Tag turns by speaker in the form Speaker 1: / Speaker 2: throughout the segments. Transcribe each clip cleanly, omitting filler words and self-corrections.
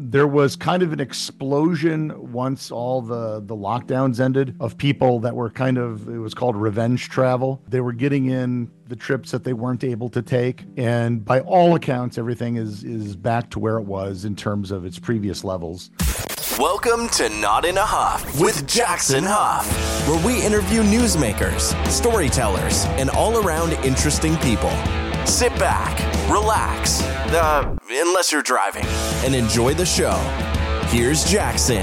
Speaker 1: There was kind of an explosion once all the lockdowns ended of people that were it was called revenge travel. They were getting in the trips that they weren't able to take. And by all accounts, everything is back to where it was in terms of its previous levels.
Speaker 2: Welcome to Not in a Huff with Jackson Huff, where we interview newsmakers, storytellers, and all-around interesting people. Sit back, relax, unless you're driving, and enjoy the show. Here's Jackson.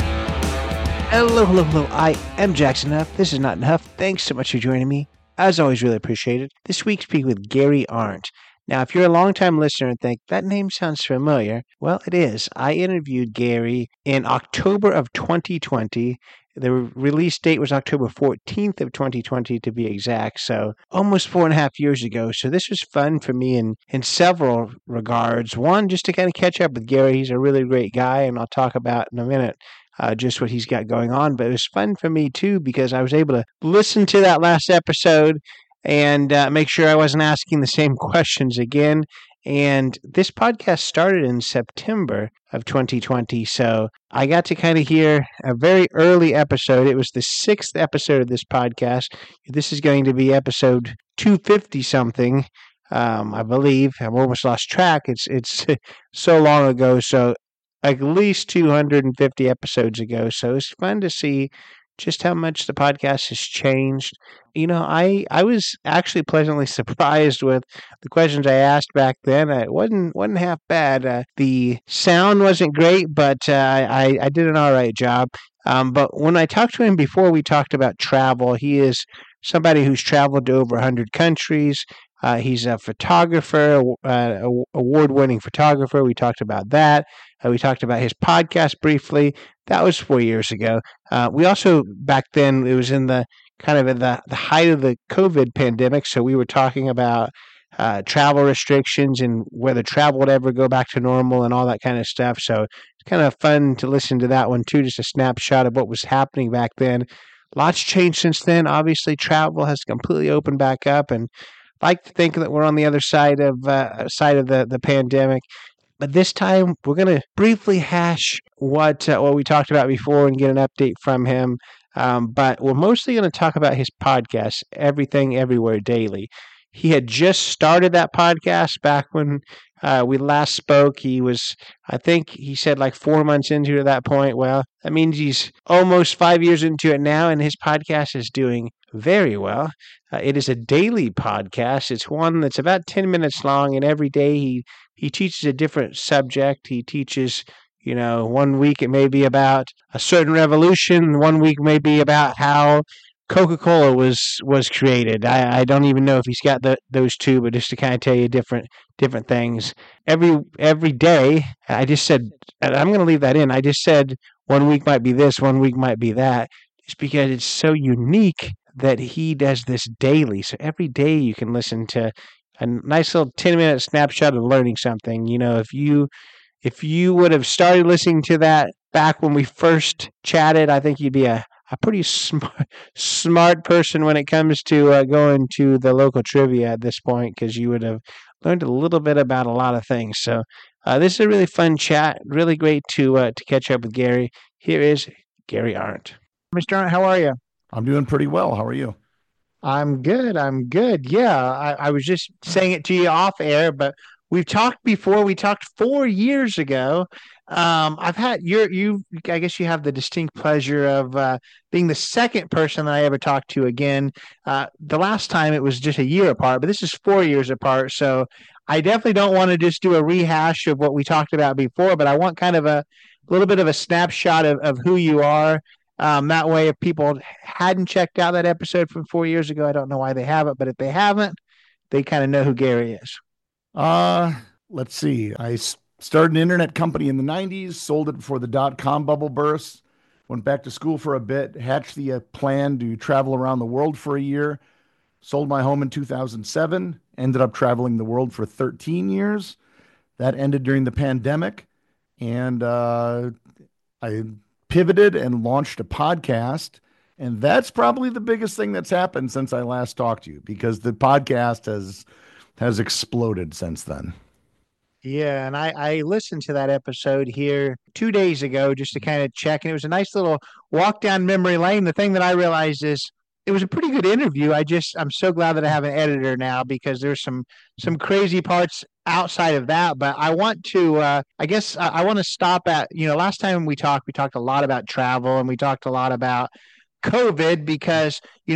Speaker 3: Hello. I am Jackson Huff. This is Not in a Huff. Thanks so much for joining me. As always, really appreciate it. This week, speaking with Gary Arndt. Now, if you're a longtime listener and think, that name sounds familiar, well, it is. I interviewed Gary in October of 2020. The release date was October 14th of 2020 to be exact, so almost 4.5 years ago. So this was fun for me in several regards. One, just to kind of catch up with Gary. He's a really great guy, and I'll talk about in a minute just what he's got going on. But it was fun for me, too, because I was able to listen to that last episode and make sure I wasn't asking the same questions again. And this podcast started in September of 2020, so I got to kind of hear a very early episode. It was the 6th episode of this podcast. This is going to be episode 250-something, I believe. I've almost lost track. It's so long ago, so at least 250 episodes ago. So it's fun to see just how much the podcast has changed. You know, I was actually pleasantly surprised with the questions I asked back then. It wasn't half bad. The sound wasn't great, but I did an all right job. But when I talked to him before, we talked about travel. He is somebody who's traveled to over 100 countries. He's a photographer, award-winning photographer. We talked about that. We talked about his podcast briefly. That was 4 years ago. We also, back then, it was in the kind of in the height of the COVID pandemic, so we were talking about travel restrictions and whether travel would ever go back to normal and all that kind of stuff. So it's kind of fun to listen to that one, too, just a snapshot of what was happening back then. Lots changed since then. Obviously, travel has completely opened back up, and I like to think that we're on the other side of the pandemic. But this time, we're going to briefly hash what we talked about before and get an update from him. But we're mostly going to talk about his podcast, Everything Everywhere Daily. He had just started that podcast back when we last spoke. He was, I think he said like 4 months into it at that point. Well, that means he's almost 5 years into it now, and his podcast is doing very well. It is a daily podcast. It's one that's about 10 minutes long, and every day he teaches a different subject. He teaches, you know, 1 week it may be about a certain revolution. 1 week may be about how Coca-Cola was created. I don't even know if he's got those two, but just to kind of tell you different things. Every day, I just said, and I'm going to leave that in. I just said 1 week might be this, 1 week might be that, just because it's so unique that he does this daily. So every day you can listen to a nice little 10-minute snapshot of learning something. You know, if you would have started listening to that back when we first chatted, I think you'd be a pretty smart person when it comes to going to the local trivia at this point, because you would have learned a little bit about a lot of things. So this is a really fun chat. Really great to catch up with Gary. Here is Gary Arndt. Mr. Arndt, how are you?
Speaker 1: I'm doing pretty well. How are you?
Speaker 3: I'm good. Yeah, I was just saying it to you off air, but we've talked before. We talked 4 years ago. I've had I guess you have the distinct pleasure of being the second person that I ever talked to again. The last time it was just a year apart, but this is 4 years apart. So I definitely don't want to just do a rehash of what we talked about before, but I want kind of a little bit of a snapshot of who you are. That way, if people hadn't checked out that episode from 4 years ago, I don't know why they haven't, but if they haven't, they kind of know who Gary is.
Speaker 1: Let's see. I started an internet company in the 90s, sold it before the dot-com bubble burst, went back to school for a bit, hatched the plan to travel around the world for a year, sold my home in 2007, ended up traveling the world for 13 years. That ended during the pandemic, and I pivoted and launched a podcast, and that's probably the biggest thing that's happened since I last talked to you, because the podcast has exploded since then.
Speaker 3: Yeah, and I listened to that episode here 2 days ago just to kind of check, and it was a nice little walk down memory lane. The thing that I realized is it was a pretty good interview. I'm so glad that I have an editor now because there's some crazy parts outside of that. But I want to, I guess I want to stop at, last time we talked a lot about travel and we talked a lot about COVID because,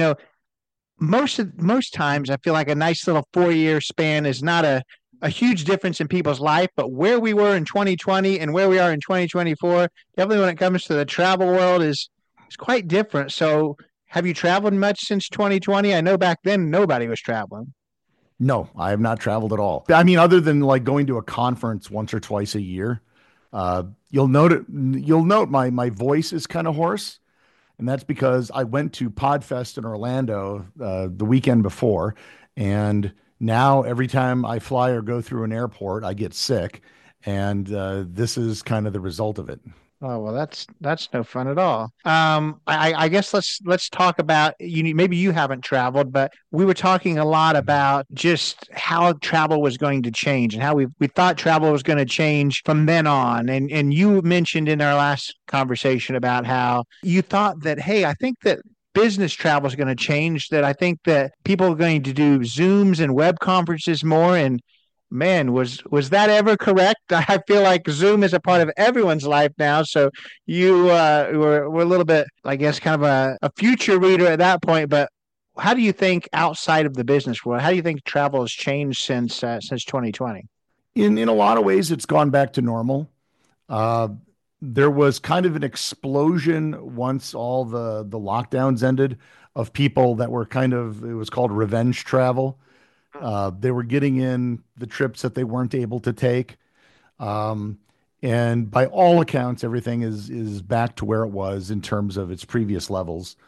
Speaker 3: most times I feel like a nice little 4 year span is not a huge difference in people's life, but where we were in 2020 and where we are in 2024, definitely when it comes to the travel world is quite different. So have you traveled much since 2020? I know back then nobody was traveling.
Speaker 1: No, I have not traveled at all. I mean, other than like going to a conference once or twice a year. You'll note my voice is kind of hoarse, and that's because I went to Podfest in Orlando the weekend before, and now every time I fly or go through an airport, I get sick, and this is kind of the result of it.
Speaker 3: Oh well, that's no fun at all. I guess let's talk about maybe you haven't traveled, but we were talking a lot about just how travel was going to change and how we thought travel was going to change from then on. And you mentioned in our last conversation about how you thought that, hey, I think that business travel is going to change, that I think that people are going to do Zooms and web conferences more. And man, was that ever correct? I feel like Zoom is a part of everyone's life now. So you were a little bit, I guess, kind of a future reader at that point. But how do you think outside of the business world? How do you think travel has changed since 2020?
Speaker 1: In a lot of ways, it's gone back to normal. Uh, there was kind of an explosion once all the lockdowns ended of people that were kind of, it was called revenge travel. They were getting in the trips that they weren't able to take. Um, and by all accounts, everything is back to where it was in terms of its previous levels.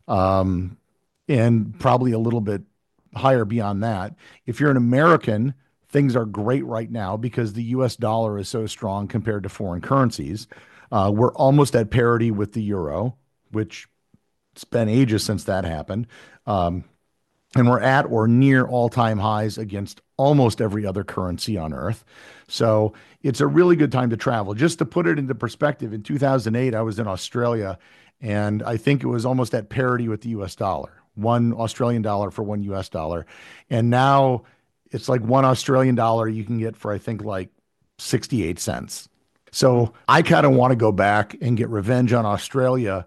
Speaker 1: Um, and probably a little bit higher beyond that. If you're an American, things are great right now because the US dollar is so strong compared to foreign currencies. We're almost at parity with the euro, which it's been ages since that happened. Um, and we're at or near all-time highs against almost every other currency on earth. So it's a really good time to travel. Just to put it into perspective, in 2008, I was in Australia, and I think it was almost at parity with the US dollar, one Australian dollar for one US dollar. And now it's like one Australian dollar you can get for, I think, like 68 cents. So I kind of want to go back and get revenge on Australia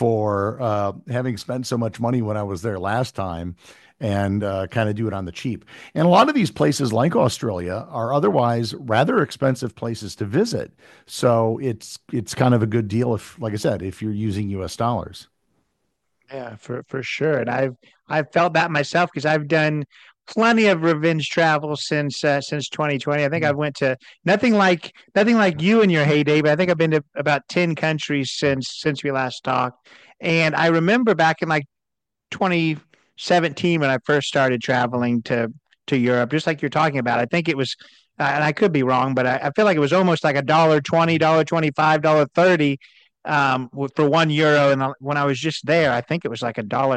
Speaker 1: for having spent so much money when I was there last time and kind of do it on the cheap. And a lot of these places like Australia are otherwise rather expensive places to visit. So it's kind of a good deal if, like I said, if you're using US dollars.
Speaker 3: Yeah, for sure. And I've felt that myself because I've done plenty of revenge travel since 2020. I think I've went to nothing like you in your heyday, but I think I've been to about 10 countries since we last talked. And I remember back in like 2017 when I first started traveling to Europe, just like you're talking about. I think it was, and I could be wrong, but I feel like it was almost like $1.20, $1.25, $1.30 for €1. And when I was just there, I think it was like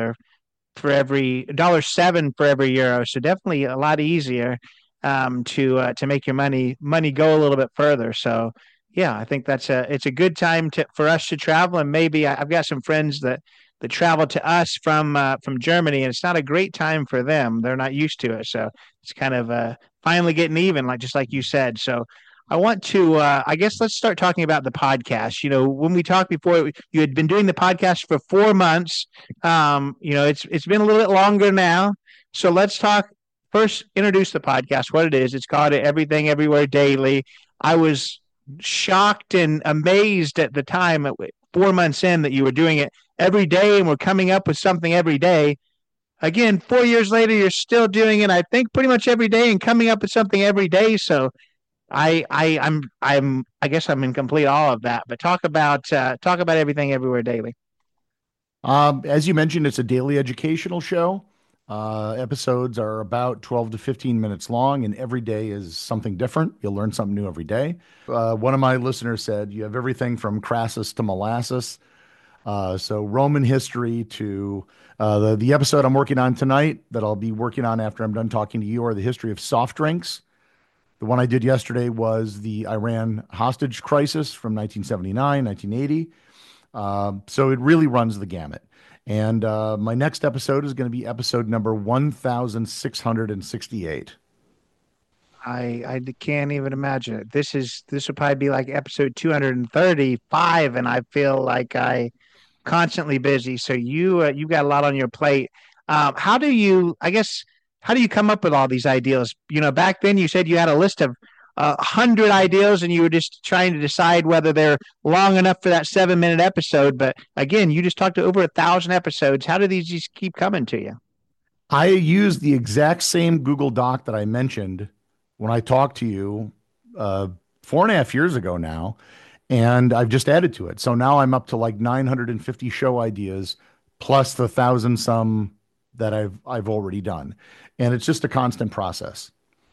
Speaker 3: $1.07 for every euro. So definitely a lot easier to make your money go a little bit further. So yeah, I think it's a good time for us to travel. And maybe I've got some friends that travel to us from Germany, and it's not a great time for them. They're not used to it, so it's kind of finally getting even, like you said. So I want to, I guess, let's start talking about the podcast. When we talked before, you had been doing the podcast for 4 months. It's been a little bit longer now. So let's talk first. Introduce the podcast, what it is. It's called Everything Everywhere Daily. I was shocked and amazed at the time, 4 months in, that you were doing it every day and we're coming up with something every day. Again, 4 years later, you're still doing it, I think, pretty much every day and coming up with something every day. So I guess I'm in complete awe of that. But talk about Everything Everywhere Daily.
Speaker 1: As you mentioned, it's a daily educational show. Episodes are about 12 to 15 minutes long, and every day is something different. You'll learn something new every day. One of my listeners said you have everything from Crassus to molasses. So Roman history to the episode I'm working on tonight that I'll be working on after I'm done talking to you are the history of soft drinks. The one I did yesterday was the Iran hostage crisis from 1979, 1980. So it really runs the gamut. And my next episode is going to be episode number 1668.
Speaker 3: I can't even imagine it. This would probably be like episode 235, and I feel like I constantly busy. So you got a lot on your plate. How do you, I guess, how do you come up with all these ideas? Back then you said you had a list of 100 ideas, and you were just trying to decide whether they're long enough for that 7-minute episode. But again, you just talked to over 1,000 episodes. How do these just keep coming to you?
Speaker 1: I use the exact same Google Doc that I mentioned when I talked to you 4.5 years ago now, and I've just added to it. So now I'm up to like 950 show ideas plus the 1,000 some that I've already done, and it's just a constant process.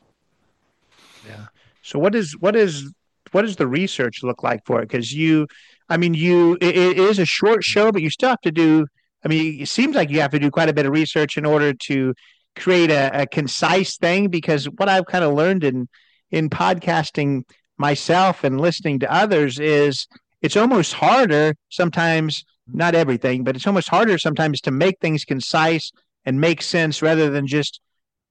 Speaker 3: Yeah. So what does the research look like for it? Because it is a short show, but you still have to do. I mean, it seems like you have to do quite a bit of research in order to create a concise thing. Because what I've kind of learned in podcasting myself and listening to others is it's almost harder sometimes. Not everything, but it's almost harder sometimes to make things concise and make sense rather than just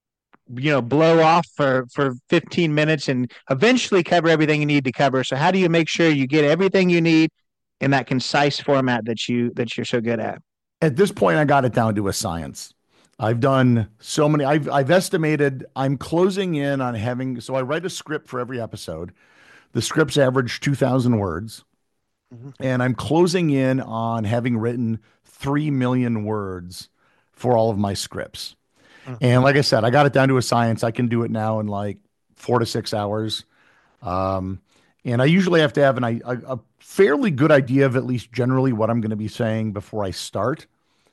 Speaker 3: blow off for 15 minutes and eventually cover everything you need to cover. So how do you make sure you get everything you need in that concise format that you're so good at?
Speaker 1: At this point, I got it down to a science. I've done so many. I've estimated I'm closing in on having. So I write a script for every episode. The scripts average 2,000 words, and I'm closing in on having written 3 million words for all of my scripts. And like I said, I got it down to a science. I can do it now in like 4 to 6 hours. And I usually have to have a fairly good idea of at least generally what I'm going to be saying before I start.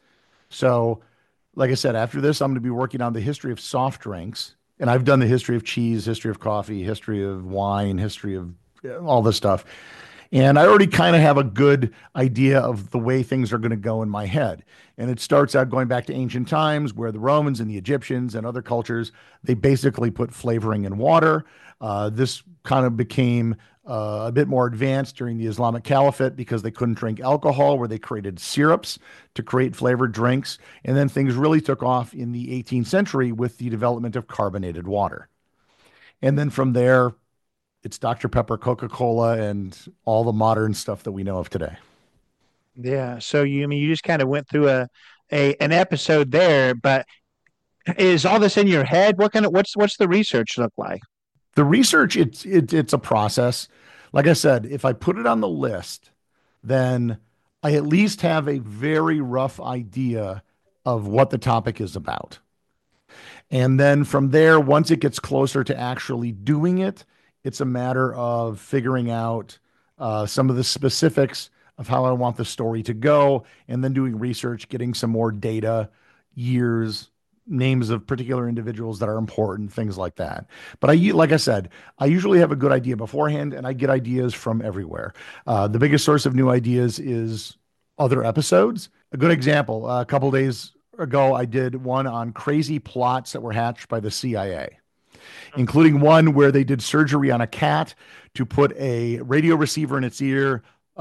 Speaker 1: So, like I said, after this, I'm going to be working on the history of soft drinks. And I've done the history of cheese, history of coffee, history of wine, history of all this stuff. And I already kind of have a good idea of the way things are going to go in my head. And it starts out going back to ancient times where the Romans and the Egyptians and other cultures, they basically put flavoring in water. This kind of became a bit more advanced during the Islamic Caliphate because they couldn't drink alcohol, where they created syrups to create flavored drinks. And then things really took off in the 18th century with the development of carbonated water. And then from there, it's Dr. Pepper, Coca-Cola, and all the modern stuff that we know of today.
Speaker 3: Yeah. So you just kind of went through an episode there, but is all this in your head? What's the research look like?
Speaker 1: The research, it's a process. Like I said, if I put it on the list, then I at least have a very rough idea of what the topic is about. And then from there, once it gets closer to actually doing it, it's a matter of figuring out some of the specifics of how I want the story to go, and then doing research, getting some more data, years, names of particular individuals that are important, things like that. But like I said, I usually have a good idea beforehand, and I get ideas from everywhere. The biggest source of new ideas is other episodes. A good example, a couple days ago, I did one on crazy plots that were hatched by the CIA, including one where they did surgery on a cat to put a radio receiver in its ear.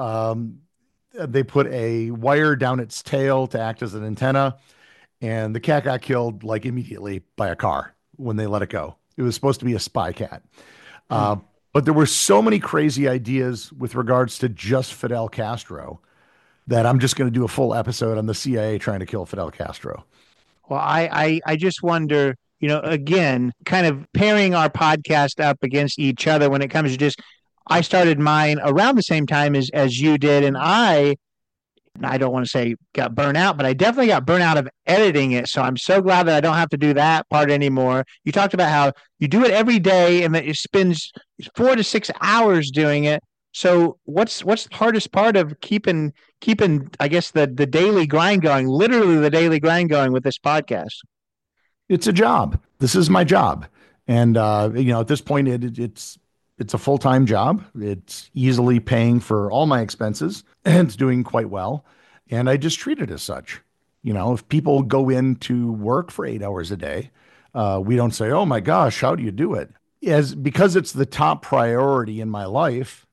Speaker 1: They put a wire down its tail to act as an antenna, and the cat got killed like immediately by a car when they let it go. It was supposed to be a spy cat. But there were so many crazy ideas with regards to just Fidel Castro that I'm just going to do a full episode on the CIA trying to kill Fidel Castro.
Speaker 3: Well, I just wonder, again, kind of pairing our podcast up against each other when it comes to just, I started mine around the same time as you did. And I don't want to say got burnt out, but I definitely got burnt out of editing it. So I'm so glad that I don't have to do that part anymore. You talked about how you do it every day and that it spends 4 to 6 hours doing it. So what's the hardest part of keeping, I guess, the daily grind going, literally the daily grind going with this podcast?
Speaker 1: It's a job. This is my job. And, at this point, it's a full-time job. It's easily paying for all my expenses, and it's doing quite well. And I just treat it as such. If people go into work for 8 hours a day, we don't say, oh my gosh, how do you do it? because it's the top priority in my life,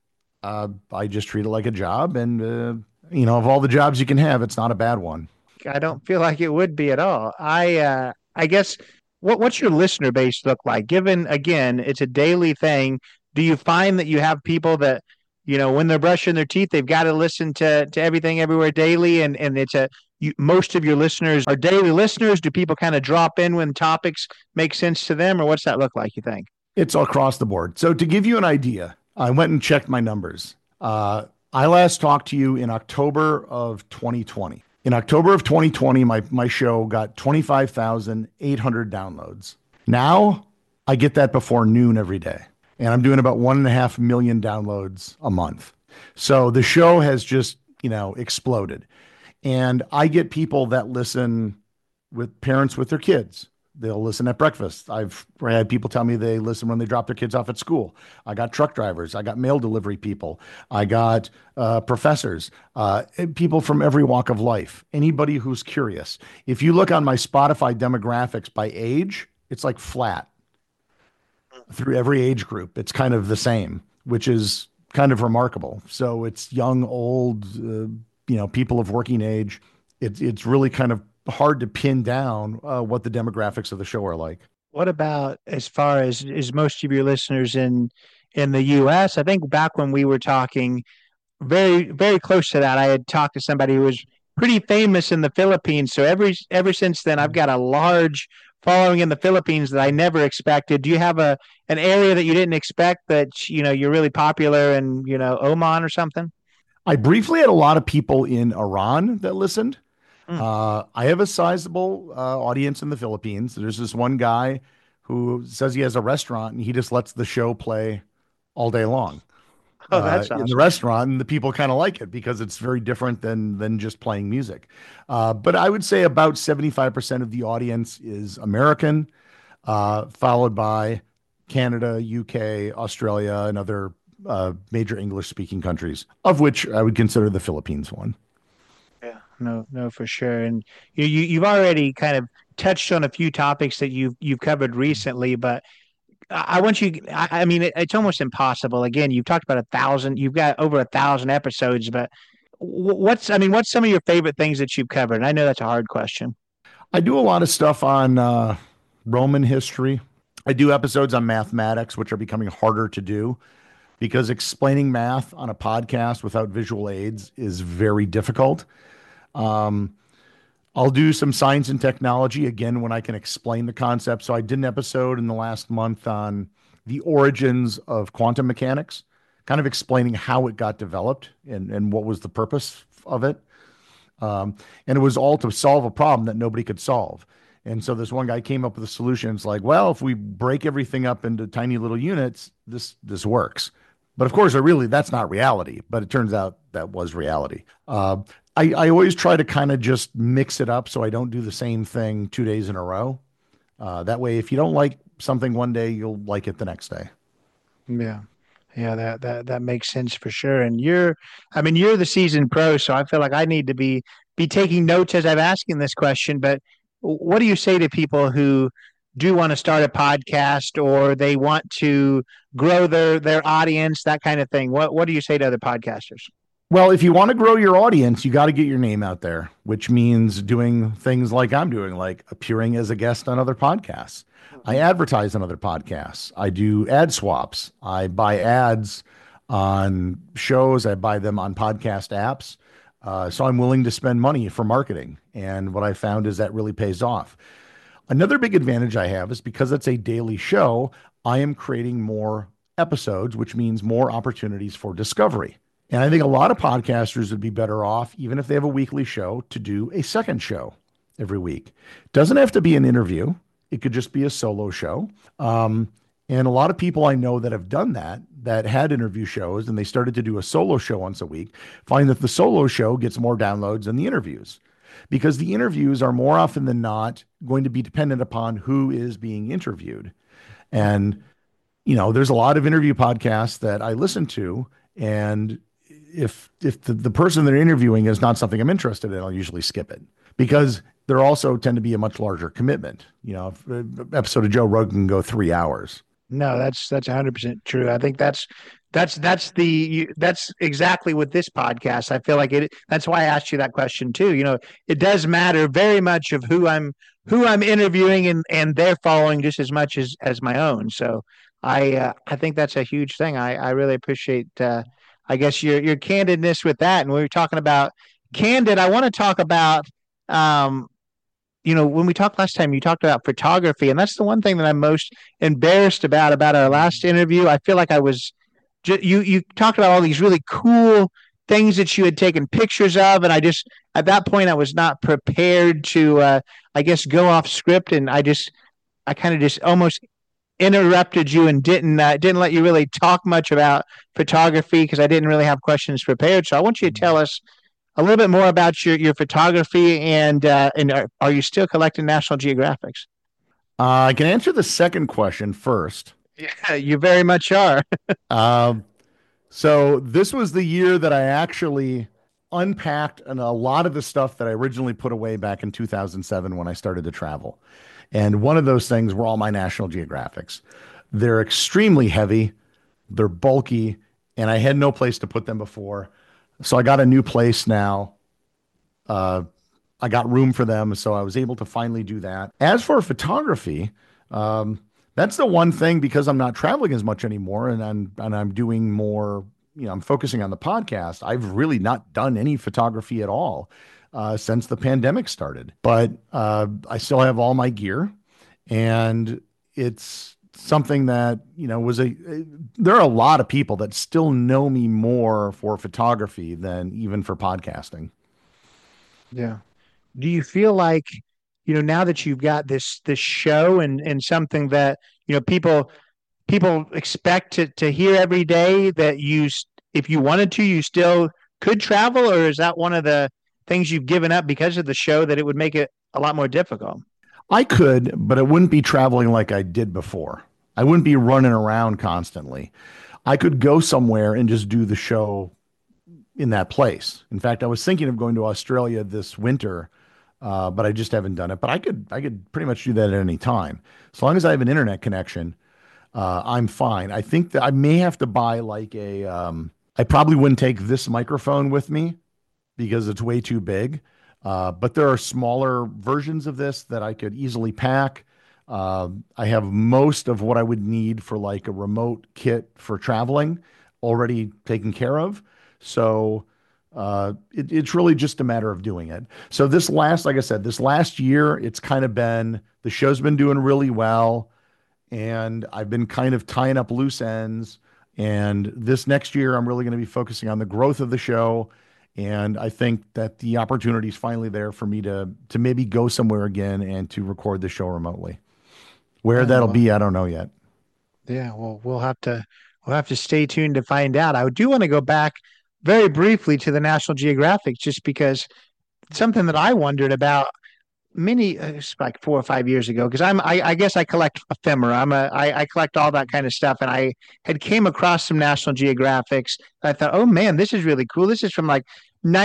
Speaker 1: I just treat it like a job. And, of all the jobs you can have, it's not a bad one.
Speaker 3: I don't feel like it would be at all. I guess what's your listener base look like? Given again, it's a daily thing. Do you find that you have people that, when they're brushing their teeth, they've got to listen to everything everywhere daily, and most of your listeners are daily listeners? Do people kind of drop in when topics make sense to them, or what's that look like, you think?
Speaker 1: It's all across the board. So to give you an idea, I went and checked my numbers. I last talked to you in October of 2020. In October of 2020, my show got 25,800 downloads. Now I get that before noon every day. And I'm doing about 1.5 million downloads a month. So the show has just, exploded. And I get people that listen with parents with their kids. They'll listen at breakfast. I've had people tell me they listen when they drop their kids off at school. I got truck drivers. I got mail delivery people. I got professors, people from every walk of life, anybody who's curious. If you look on my Spotify demographics by age, it's like flat through every age group. It's kind of the same, which is kind of remarkable. So it's young, old, people of working age. It's really kind of hard to pin down what the demographics of the show are like.
Speaker 3: What about as far as is most of your listeners in the U.S.? I think back when we were talking, very very close to that, I had talked to somebody who was pretty famous in the Philippines. So ever since then, I've got a large following in the Philippines that I never expected. Do you have an area that you didn't expect that you're really popular in Oman or something?
Speaker 1: I briefly had a lot of people in Iran that listened. I have a sizable audience in the Philippines. There's this one guy who says he has a restaurant and he just lets the show play all day long.
Speaker 3: Oh, that's awesome.
Speaker 1: In the restaurant, and the people kind of like it because it's very different than just playing music. But I would say about 75% of the audience is American, followed by Canada, UK, Australia, and other major English-speaking countries, of which I would consider the Philippines one.
Speaker 3: No, for sure. And you've already kind of touched on a few topics that you've covered recently, but I want you. I mean, it's almost impossible. Again, you've talked about 1,000. You've got over 1,000 episodes, but what's some of your favorite things that you've covered? And I know that's a hard question.
Speaker 1: I do a lot of stuff on Roman history. I do episodes on mathematics, which are becoming harder to do because explaining math on a podcast without visual aids is very difficult. I'll do some science and technology again when I can explain the concept. So I did an episode in the last month on the origins of quantum mechanics, kind of explaining how it got developed and what was the purpose of it. And it was all to solve a problem that nobody could solve. And so this one guy came up with a solution. It's like, well, if we break everything up into tiny little units, this works. But of course, that's not reality. But it turns out that was reality. I always try to kind of just mix it up so I don't do the same thing 2 days in a row. That way, if you don't like something one day, you'll like it the next day.
Speaker 3: Yeah. That makes sense for sure. And you're the seasoned pro, so I feel like I need to be taking notes as I'm asking this question. But what do you say to people who do want to start a podcast or they want to grow their audience, that kind of thing? What do you say to other podcasters?
Speaker 1: Well, if you want to grow your audience, you got to get your name out there, which means doing things like I'm doing, like appearing as a guest on other podcasts. I advertise on other podcasts. I do ad swaps. I buy ads on shows. I buy them on podcast apps. So I'm willing to spend money for marketing. And what I found is that really pays off. Another big advantage I have is because it's a daily show, I am creating more episodes, which means more opportunities for discovery. And I think a lot of podcasters would be better off, even if they have a weekly show, to do a second show every week. It doesn't have to be an interview. It could just be a solo show. And a lot of people I know that have done that had interview shows, and they started to do a solo show once a week, find that the solo show gets more downloads than the interviews. Because the interviews are more often than not going to be dependent upon who is being interviewed. And, there's a lot of interview podcasts that I listen to, and if the person they're interviewing is not something I'm interested in, I'll usually skip it because there also tend to be a much larger commitment. If an episode of Joe Rogan can go 3 hours.
Speaker 3: No, that's 100% true. I think that's exactly what this podcast. I feel like it. That's why I asked you that question too. It does matter very much of who I'm interviewing and they're following just as much as my own. So I think that's a huge thing. I really appreciate I guess your candidness with that. And when we're talking about candid, I want to talk about um when we talked last time, you talked about photography, and that's the one thing that I'm most embarrassed about our last interview. I feel like I was you talked about all these really cool things that you had taken pictures of, and I just at that point I was not prepared to I guess go off script, and I kind of just almost interrupted you and didn't let you really talk much about photography because I didn't really have questions prepared. So I want you to tell us a little bit more about your photography and are you still collecting National Geographics?
Speaker 1: I can answer the second question first.
Speaker 3: Yeah, you very much are.
Speaker 1: Um, so this was the year that I actually unpacked a lot of the stuff that I originally put away back in 2007 when I started to travel. And one of those things were all my National Geographics. They're extremely heavy, they're bulky, and I had no place to put them before. So I got a new place now. Uh, I got room for them, so I was able to finally do that. As for photography, um, that's the one thing because I'm not traveling as much anymore, and I'm doing more. I'm focusing on the podcast. I've really not done any photography at all since the pandemic started. But I still have all my gear, and it's something that was a. There are a lot of people that still know me more for photography than even for podcasting.
Speaker 3: Yeah. Do you feel like, now that you've got this show and something that, people expect to hear every day that if you wanted to, you still could travel, or is that one of the things you've given up because of the show that it would make it a lot more difficult?
Speaker 1: I could, but it wouldn't be traveling like I did before. I wouldn't be running around constantly. I could go somewhere and just do the show in that place. In fact, I was thinking of going to Australia this winter, but I just haven't done it. But I could pretty much do that at any time, as long as I have an internet connection. I'm fine. I think that I may have to buy like a. I probably wouldn't take this microphone with me because it's way too big. But there are smaller versions of this that I could easily pack. I have most of what I would need for like a remote kit for traveling already taken care of. So it's really just a matter of doing it. So like I said, this last year, it's kind of been, the show's been doing really well. And I've been kind of tying up loose ends. And this next year, I'm really going to be focusing on the growth of the show. And I think that the opportunity is finally there for me to maybe go somewhere again and to record the show remotely. Where
Speaker 3: Yeah,
Speaker 1: that'll
Speaker 3: well,
Speaker 1: be, I don't know yet.
Speaker 3: yeah, well, we'll have to stay tuned to find out. I do want to go back very briefly to the National Geographic just because something that I wondered about it's like 4 or 5 years ago because I guess I collect ephemera. I collect all that kind of stuff, and I had came across some National Geographics. I thought, oh man, this is really cool. This is from like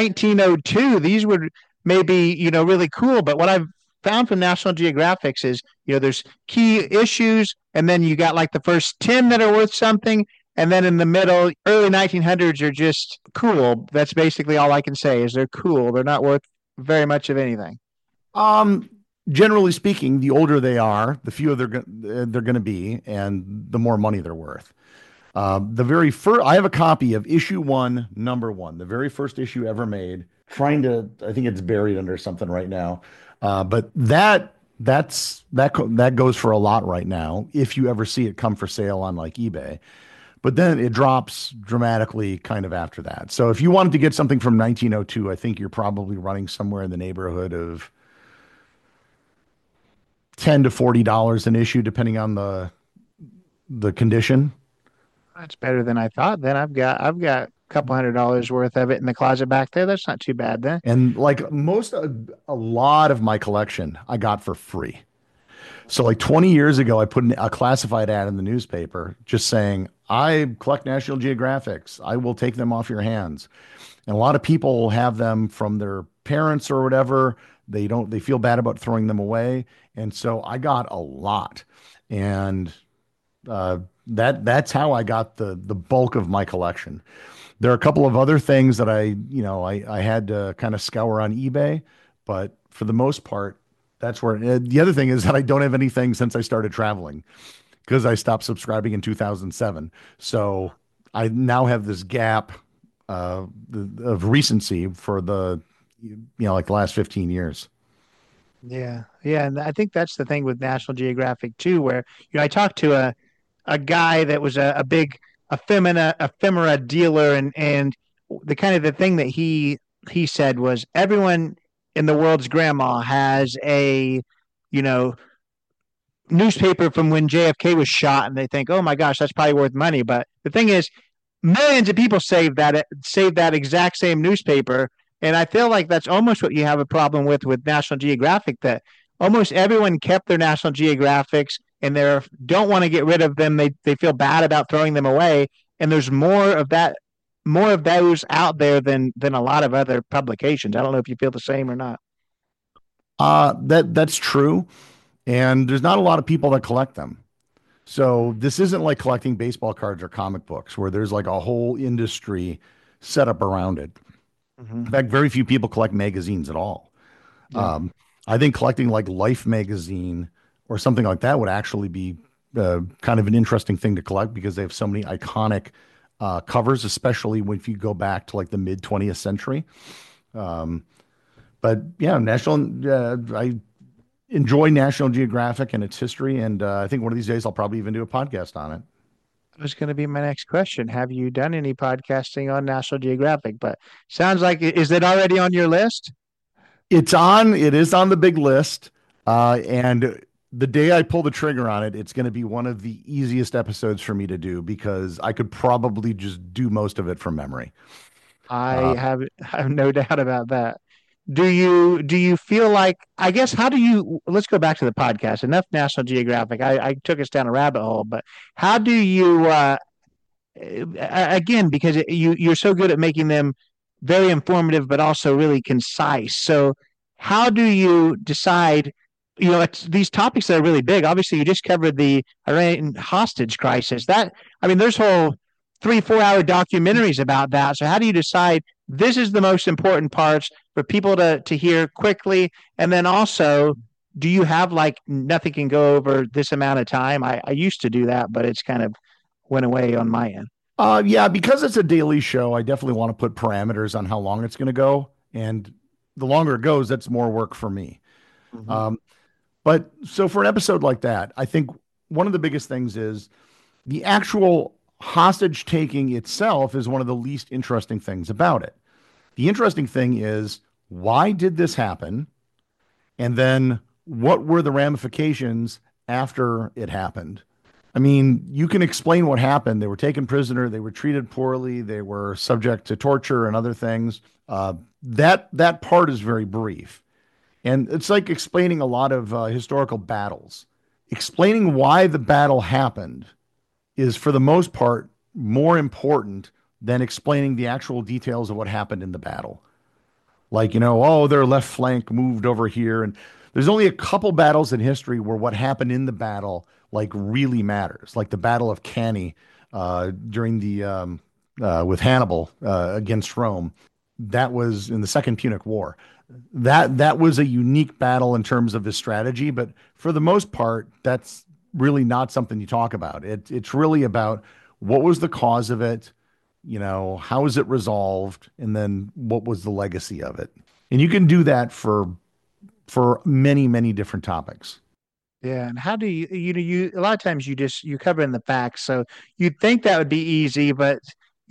Speaker 3: 1902. These were maybe really cool, but what I've found from National Geographics is there's key issues, and then you got like the first 10 that are worth something, and then in the middle, early 1900s are just cool. That's basically all I can say is they're cool. They're not worth very much of anything.
Speaker 1: Um, Generally speaking, the older they are, the fewer they're going to be, and the more money they're worth. The very first, I have a copy of issue one, number one, the very first issue ever made. I think it's buried under something right now. But that goes for a lot right now. If you ever see it come for sale on like eBay, but then it drops dramatically kind of after that. So if you wanted to get something from 1902, I think you're probably running somewhere in the neighborhood of $10 to $40 an issue, depending on the condition.
Speaker 3: That's better than I thought. Then I've got a couple $100 worth of it in the closet back there. That's not too bad then.
Speaker 1: And like a lot of my collection, I got for free. So like 20 years ago, I put a classified ad in the newspaper just saying, I collect National Geographics. I will take them off your hands. And a lot of people have them from their parents or whatever. They feel bad about throwing them away. And so I got a lot. And That's how I got the bulk of my collection. There are a couple of other things that I had to kind of scour on eBay, but for the most part, that's where the other thing is that I don't have anything since I started traveling because I stopped subscribing in 2007. So I now have this gap of recency for like the last 15 years.
Speaker 3: Yeah, yeah, and I think that's the thing with National Geographic too, where I talked to a guy that was a big ephemera dealer, and the kind of the thing that he said was everyone in the world's grandma has a you know newspaper from when JFK was shot, and they think, oh my gosh, that's probably worth money. But the thing is, millions of people save that exact same newspaper, and I feel like that's almost what you have a problem with National Geographic, that almost everyone kept their National Geographics and they don't want to get rid of them. They feel bad about throwing them away, and there's more of those out there than a lot of other publications. I don't know if you feel the same or not.
Speaker 1: That's true, and there's not a lot of people that collect them. So this isn't like collecting baseball cards or comic books where there's like a whole industry set up around it.
Speaker 3: Mm-hmm.
Speaker 1: In fact, very few people collect magazines at all.
Speaker 3: Yeah.
Speaker 1: I think collecting like Life magazine or something like that would actually be kind of an interesting thing to collect because they have so many iconic covers, especially when if you go back to like the mid 20th century. Um, but yeah, I enjoy National Geographic and its history, and I think one of these days I'll probably even do a podcast on it.
Speaker 3: Was going to be my next question. Have you done any podcasting on National Geographic? But sounds like, is it already on your list?
Speaker 1: It is on the big list. And the day I pull the trigger on it, it's going to be one of the easiest episodes for me to do because I could probably just do most of it from memory.
Speaker 3: I have no doubt about that. Do you feel like, I guess, how do you, let's go back to the podcast. Enough National Geographic. I took us down a rabbit hole, but how do you again, because you're so good at making them very informative but also really concise. So how do you decide, it's these topics that are really big? Obviously, you just covered the Iran hostage crisis. That, I mean, there's whole 3-4 hour documentaries about that. So how do you decide this is the most important parts for people to hear quickly? And then also, do you have like nothing can go over this amount of time? I used to do that, but it's kind of went away on my end.
Speaker 1: Yeah, because it's a daily show, I definitely want to put parameters on how long it's going to go. And the longer it goes, that's more work for me.
Speaker 3: Mm-hmm.
Speaker 1: But so for an episode like that, I think one of the biggest things is the actual hostage taking itself is one of the least interesting things about it. The interesting thing is, why did this happen? And then what were the ramifications after it happened? I mean, you can explain what happened. They were taken prisoner. They were treated poorly. They were subject to torture and other things. That part is very brief. And it's like explaining a lot of historical battles. Explaining why the battle happened is, for the most part, more important than explaining the actual details of what happened in the battle. Like, oh, their left flank moved over here. And there's only a couple battles in history where what happened in the battle like really matters, like the Battle of Cannae during the with Hannibal against Rome. That was in the Second Punic War. That was a unique battle in terms of his strategy, but for the most part, that's really not something you talk about. It's really about what was the cause of it, how was it resolved, and then what was the legacy of it. And you can do that for many, many different topics.
Speaker 3: Yeah, and how do you a lot of times you cover in the facts, so you'd think that would be easy, but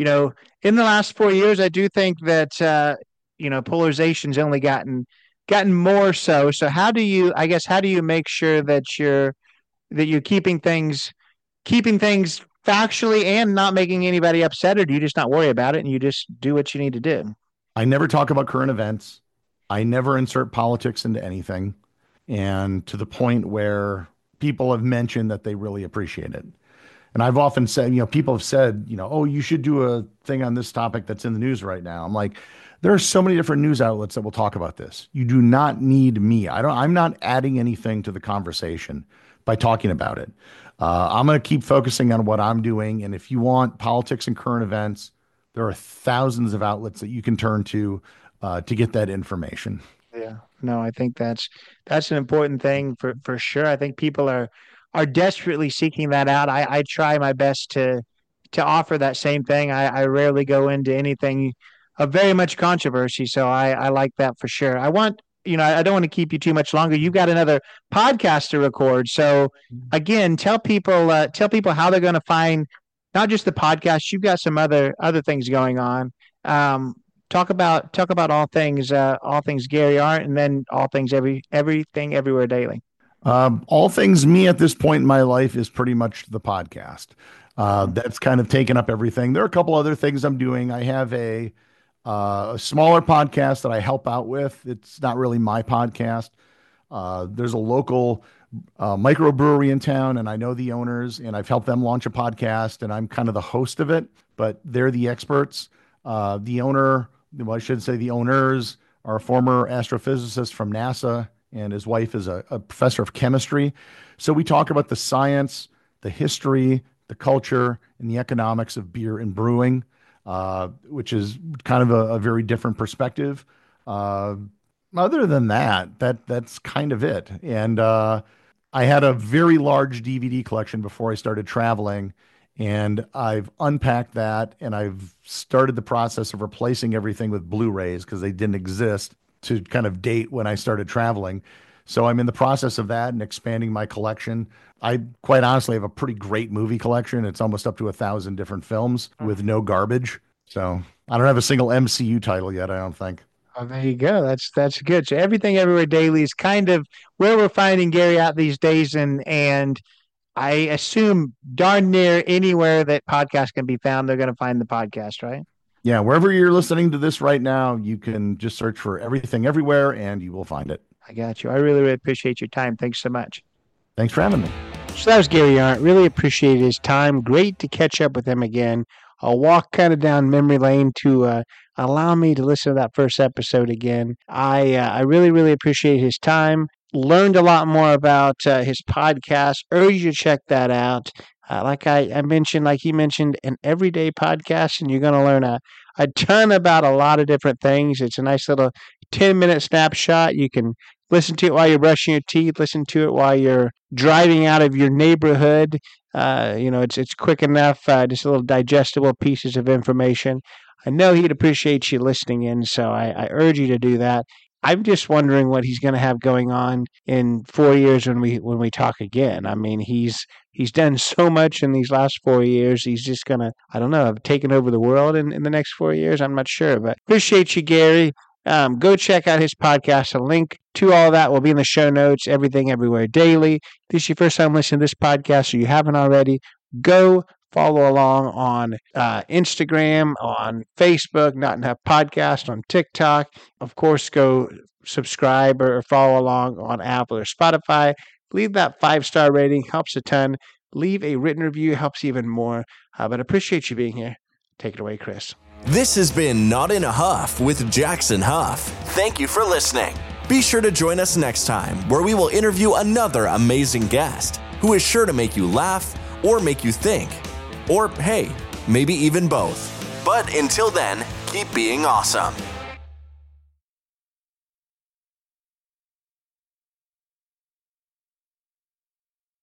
Speaker 3: in the last 4 years, I do think that polarization's only gotten more so. So how do you, I guess, how do you make sure that you're keeping things factually and not making anybody upset, or do you just not worry about it and you just do what you need to do?
Speaker 1: I never talk about current events. I never insert politics into anything. And to the point where people have mentioned that they really appreciate it. And I've often said, people have said, oh, you should do a thing on this topic that's in the news right now. I'm like, there are so many different news outlets that will talk about this. You do not need me. I'm not adding anything to the conversation. by talking about it. I'm going to keep focusing on what I'm doing. And if you want politics and current events, there are thousands of outlets that you can turn to get that information.
Speaker 3: Yeah, no, I think that's an important thing for sure. I think people are desperately seeking that out. I try my best to offer that same thing. I rarely go into anything of very much controversy, so I like that for sure. I want, I don't want to keep you too much longer. You've got another podcast to record, so again, tell people how they're going to find not just the podcast. You've got some other things going on. Talk about all things Gary Arndt, and then all things everything everywhere daily.
Speaker 1: All things me at this point in my life is pretty much the podcast. That's kind of taken up everything. There are a couple other things I'm doing. I have a smaller podcast that I help out with. It's not really my podcast. There's a local microbrewery in town, and I know the owners, and I've helped them launch a podcast, and I'm kind of the host of it, but they're the experts. The owner, well, I should say the owners, are a former astrophysicist from NASA, and his wife is a professor of chemistry. So we talk about the science, the history, the culture, and the economics of beer and brewing, which is kind of a very different perspective. Other than that's kind of it. And I had a very large DVD collection before I started traveling, and I've unpacked that, and I've started the process of replacing everything with Blu-rays because they didn't exist to kind of date when I started traveling. So I'm in the process of that and expanding my collection. I quite honestly have a pretty great movie collection. It's almost up to 1,000 different films with no garbage. So I don't have a single MCU title yet, I don't think.
Speaker 3: Oh, there you go. That's good. So everything everywhere daily is kind of where we're finding Gary out these days, and I assume darn near anywhere that podcasts can be found, they're going to find the podcast, right?
Speaker 1: Yeah, wherever you're listening to this right now, you can just search for Everything Everywhere and you will find it.
Speaker 3: I got you. I really, really appreciate your time. Thanks so much.
Speaker 1: Thanks for having me.
Speaker 3: So that was Gary Arndt. Really appreciate his time. Great to catch up with him again. I'll walk kind of down memory lane to allow me to listen to that first episode again. I really, really appreciate his time. Learned a lot more about his podcast. Urge you to check that out. Like I mentioned, like he mentioned, an everyday podcast, and you're going to learn a ton about a lot of different things. It's a nice little 10-minute snapshot. You can listen to it while you're brushing your teeth, listen to it while you're driving out of your neighborhood. It's quick enough, just little digestible pieces of information. I know he'd appreciate you listening in, so I urge you to do that. I'm just wondering what he's going to have going on in 4 years when we talk again. I mean, he's done so much in these last 4 years. He's just going to, I don't know, have taken over the world in the next 4 years. I'm not sure, but appreciate you, Gary. Go check out his podcast. A link to all that will be in the show notes. Everything Everywhere Daily. If this is your first time listening to this podcast, or you haven't already, go follow along on Instagram, on Facebook, Not Enough Podcast, on TikTok. Of course, go subscribe or follow along on Apple or Spotify. Leave that 5-star rating. Helps a ton. Leave a written review. Helps even more. But I appreciate you being here. Take it away, Chris.
Speaker 2: This has been Not in a Huff with Jackson Huff. Thank you for listening. Be sure to join us next time, where we will interview another amazing guest who is sure to make you laugh or make you think. Or, hey, maybe even both. But until then, keep being awesome.